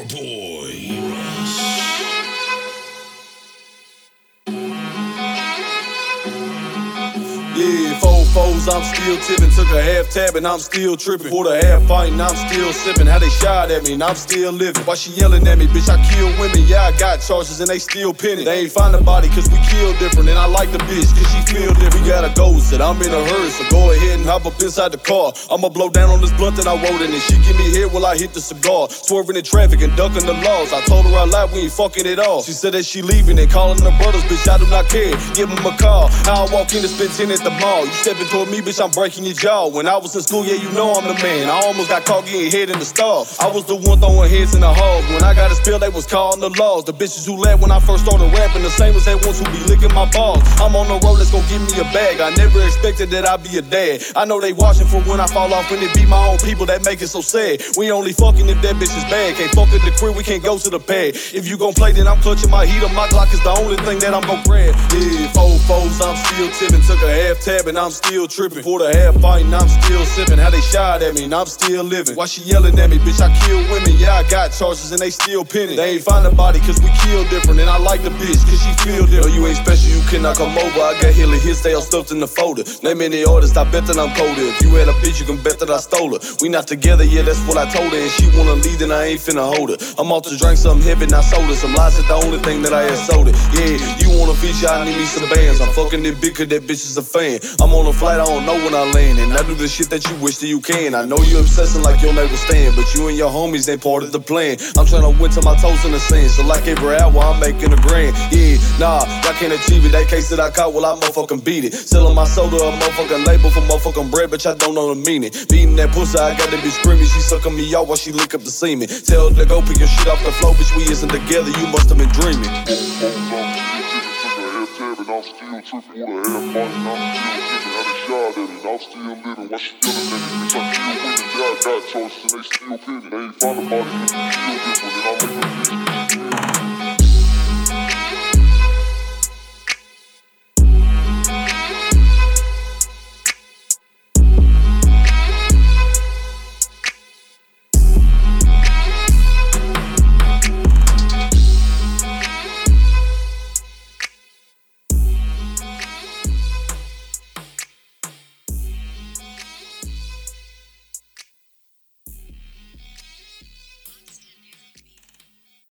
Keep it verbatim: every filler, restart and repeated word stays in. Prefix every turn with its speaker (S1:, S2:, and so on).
S1: boy.
S2: Yeah, four foes, I'm still tipping. Took a half tab and I'm still tripping. Poured a half pint and I'm still sipping. How they shot at me and I'm still living. Why she yelling at me, bitch, I kill women. Yeah, I got charges and they still pinning. They ain't find the body cause we kill different. And I like the bitch cause she feel different. We gotta go, said I'm in a hurry, so go ahead and hop up inside the car. I'ma blow down on this blunt that I rolled in. And she give me head while I hit the cigar. Swerving in traffic and ducking the laws. I told her I lied, we ain't fucking it all. She said that she leaving and calling her brothers, bitch, I do not care. Give them a call. How I walk in and spend ten at the mall. You stepping toward me, bitch, I'm breaking your jaw. When I was in school, yeah, you know I'm the man. I almost got caught getting hit in the stall. I was the one throwing heads in the halls. When I got a spill, they was calling the laws. The bitches who left when I first started rapping, the same as they ones who be licking my balls. I'm on the road, let's go give me a bag. I never expected that I'd be a dad. I know they watching for when I fall off, and it be my own people that make it so sad. We only fucking if that bitch is bad. Can't fuck at the crib, we can't go to the pad. If you gon' play, then I'm clutching my heater. My Glock is the only thing that I'm gon' grab. Yeah, four foes, I'm still tipping. Took a half tab and I'm still tripping. Poured a half pint and I'm still sipping. How they shot at me and I'm still living. Why she yelling at me, bitch, I kill women. Yeah, I got charges and they still pinning. They ain't find the body cause we kill different. And I like the bitch cause she feel different. No, you ain't special, you cannot come over. I got hella hits, they all stuffed in the folder. Name any artist, I bet that I'm colder. If you had a bitch, you can bet that I stole her. We not together, yeah, that's what I told her. And she wanna leave, then I ain't finna hold her. I'm off to drink something heavy, not soda. Some lies is the only thing that I had soda. Yeah, you wanna feature, I need me some bands. I'm fucking it big cause that bitch is a fan. I'm on a flight, I don't know when I land. And I do the shit that you wish that you can. I know you obsessing like your neighbor stand, but you and your homies ain't part of the plan. I'm tryna win till my toes in the sand. So like every hour, I'm making a grand. Yeah, nah, I can't achieve it. That case that I caught, well, I motherfucking beat it. Selling my soda, a motherfucking label for motherfucking bread, bitch, I don't know the meaning. Beating that pussy, I got that bitch screaming. She sucking me out while she lick up the semen. Tell her to go pick your shit off the floor, bitch, we isn't together, you must have been dreaming.
S3: I'm still tripping with a half pint and I'm still tipping. How they shot at me and I'm still living. Why she yelling at me, bitch, I kill women. Yeah, I got charges and they still pinning. They ain't find the body cause we kill different and I make the bitch.